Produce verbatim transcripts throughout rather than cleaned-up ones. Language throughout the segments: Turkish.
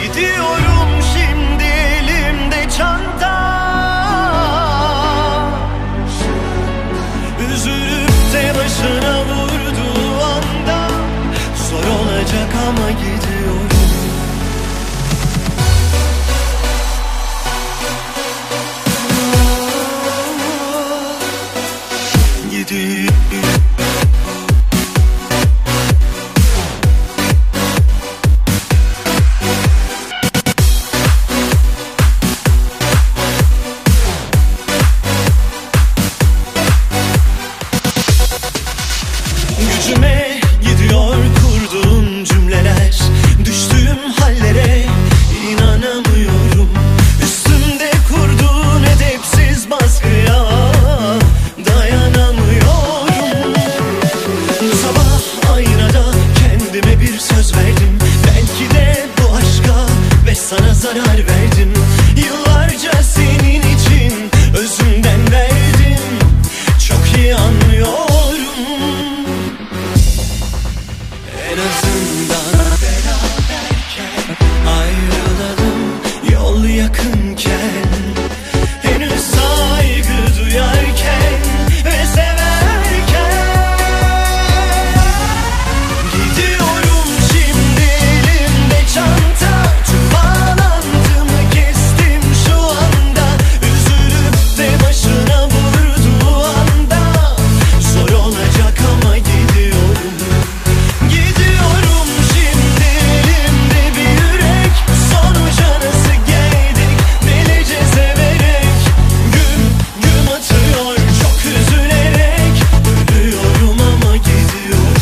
Gidiyorum şimdi elimde çanta. Üzülüp de başına vurduğu anda zor olacak ama gidiyorum. Gidiyorum. Gücüme gidiyor kurduğum cümleler, düştüğüm hallere inanamıyorum. Üstümde kurduğun edepsiz baskıya dayanamıyorum. Bu sabah aynada kendime bir söz verdim. Belki de bu aşka ve sana zarar verdim. Yıllarca senin için özümden verdim. Çok iyi anlıyorum. En azından beraberken ayrılalım, yol yakınken, henüz saygı duyarken ve severken. Gidiyorum şimdi elimde çanta. Tüm bağlantımı kestim şu anda. Üzülüp de başına vurduğu anda zor olacak ama gidiyorum. Gidiyorum şimdi elimde bir yürek. Sonuca nasıl geldik delice severek. Gün gün atıyor çok üzülerek. Ölüyorum ama gidiyorum.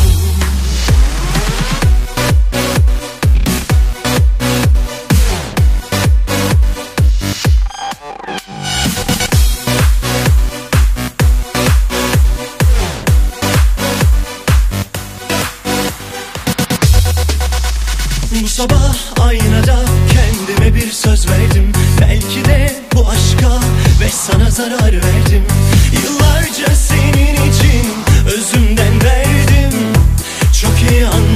Bu sabah aynada kendime bir söz verdim. Belki de bu aşka ve sana zarar verdim. Yıllarca senin için özümden verdim. Çok iyi anladım.